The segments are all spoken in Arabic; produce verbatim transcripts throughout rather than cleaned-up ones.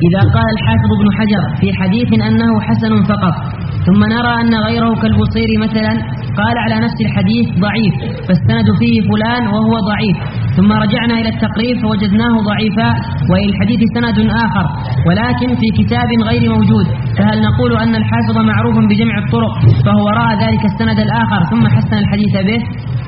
إذا قال الحافظ ابن حجر في حديث أنه حسن فقط، ثم نرى أن غيره كالبصير مثلا قال على نفس الحديث ضعيف فالسند فيه فلان وهو ضعيف، ثم رجعنا إلى التقريب فوجدناه ضعيفا وإلى الحديث سند آخر ولكن في كتاب غير موجود، فهل نقول أن الحافظ معروف بجمع الطرق فهو رأى ذلك السند الآخر ثم حسن الحديث به؟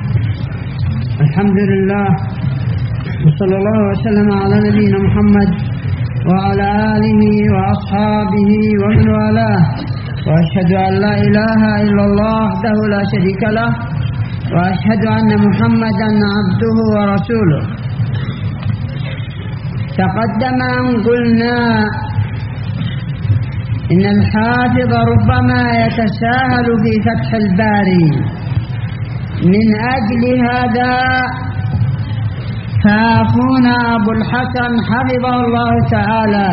الحمد لله وصلى الله وسلم على نبينا محمد وعلى آله وأصحابه ومن والاه، وأشهد أن لا إله إلا الله وحده لا شريك له، وأشهد أن محمدا عبده ورسوله. تقدم أن قلنا إن الحافظ ربما يتساهل في فتح الباري، من أجل هذا فأخونا أبو الحسن حفظه الله تعالى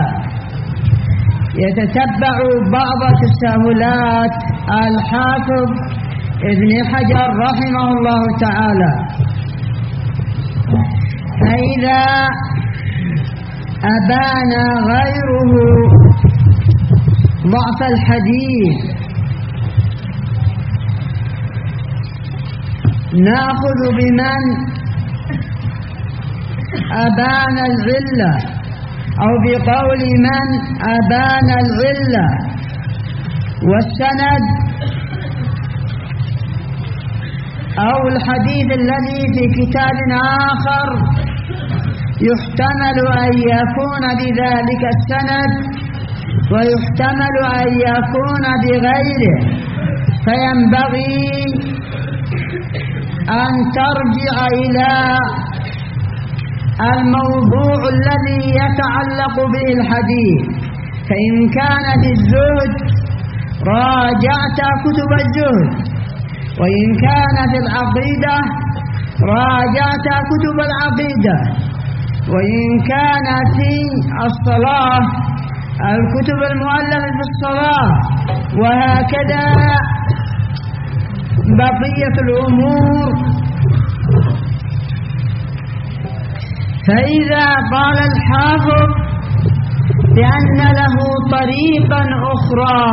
يتتبع بعض تساهلات الحافظ ابن حجر رحمه الله تعالى، فإذا أبان غيره ضعف الحديث نأخذ بمن أبان العلة أو بقول من أبان العلة، والسند أو الحديث الذي في كتاب آخر يحتمل أن يكون بذلك السند ويحتمل أن يكون بغيره، فينبغي أن ترجع إلى الموضوع الذي يتعلق به الحديث، فإن كان في الزهد راجعت كتب الزهد، وإن كان في العقيدة راجعت كتب العقيدة، وإن كان في الصلاة الكتب المؤلفة في الصلاة، وهكذا بقية الأمور. فإذا قال الحافظ بأن له طريقا أخرى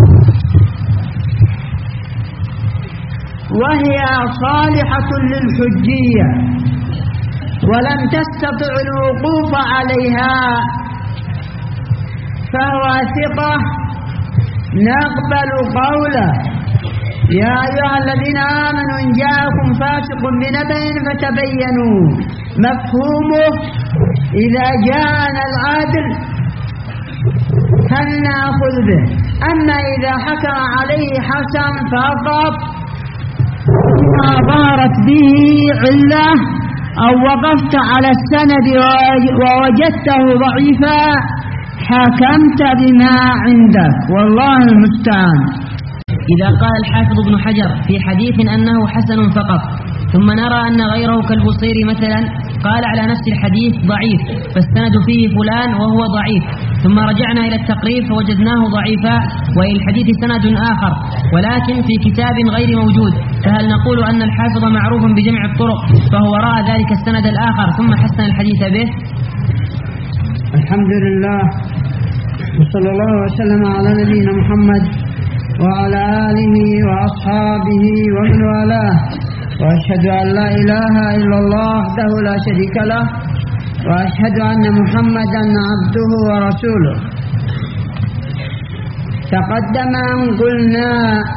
وهي صالحة للحجية ولم تستطع الوقوف عليها فهو ثقة نقبل قوله: يا أيها الذين آمنوا إن جاءكم فاسق بنبأ فتبينوا، مفهومه إذا جاءنا العادل فلنأخذ به، أما إذا حكم عليه حسن فقط ما ظهرت به علة أو وقفت على السند ووجدته ضعيفا حكمت بما عندك، والله المستعان. إذا قال الحافظ ابن حجر في حديث أنه حسن فقط، ثم نرى أن غيره كالبصير مثلا قال على نفس الحديث ضعيف فالسند فيه فلان وهو ضعيف، ثم رجعنا إلى التقريب فوجدناه ضعيفا وإلى الحديث سند آخر ولكن في كتاب غير موجود، فهل نقول أن الحافظ معروف بجمع الطرق فهو رأى ذلك السند الآخر ثم حسن الحديث به؟ الحمد لله وصلى الله وسلم على نبينا محمد وعلى آله وأصحابه ومن والاه، وأشهد أن لا إله إلا الله وحده لا شريك له، وأشهد أن محمدا عبده ورسوله. تقدم أن قلنا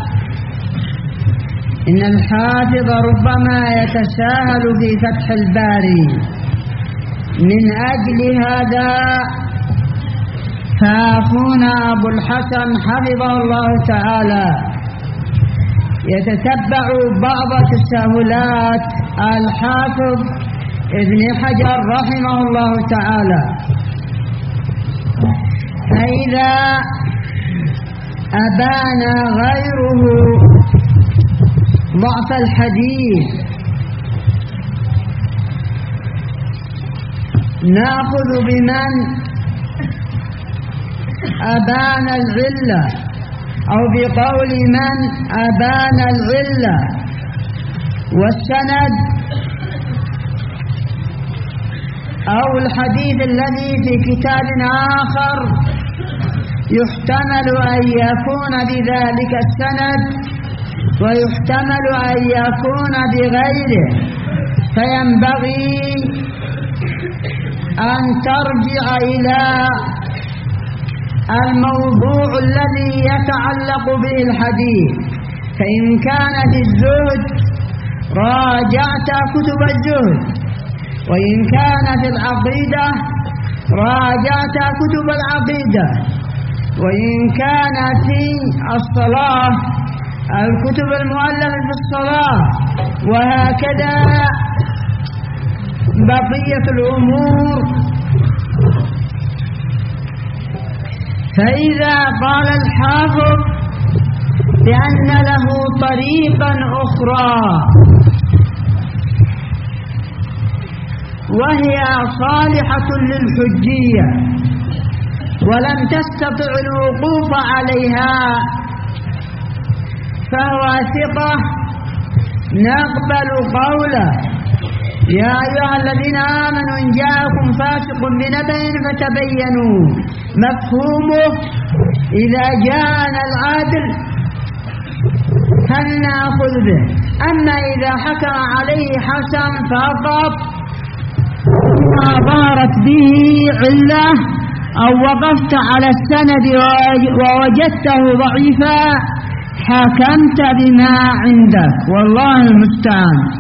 إن الحافظ ربما يتساهل في فتح الباري، من أجل هذا فأخونا أبو الحسن حفظه الله تعالى يتتبع بعض تساهلات الحافظ ابن حجر رحمه الله تعالى، فإذا أبان غيره ضعف الحديث نأخذ بمن أبان العلة أو بقول من أبان العلة، والسند أو الحديث الذي في كتاب آخر يحتمل أن يكون بذلك السند ويحتمل أن يكون بغيره، فينبغي أن ترجع إلى الموضوع الذي يتعلق به الحديث. فإن كان في الزهد راجعت كتب الزهد، وإن كان في العقيدة راجعت كتب العقيدة، وإن كان في الصلاة الكتب المؤلفة في الصلاة، وهكذا بقية الأمور. فإذا قال الحافظ بأن له طريقا أخرى وهي صالحة للحجية ولم تستطع الوقوف عليها فهو ثقة، نقبل قوله: يا أيها الذين آمنوا إن جاءكم فاسق بنبأ فتبينوا. مفهومه إذا جاءنا العدل فلنأخذ به، أما إذا حكم عليه حسن فقط ما ظهرت به علة أو وقفت على السند ووجدته ضعيفا حكمت بما عندك، والله المستعان.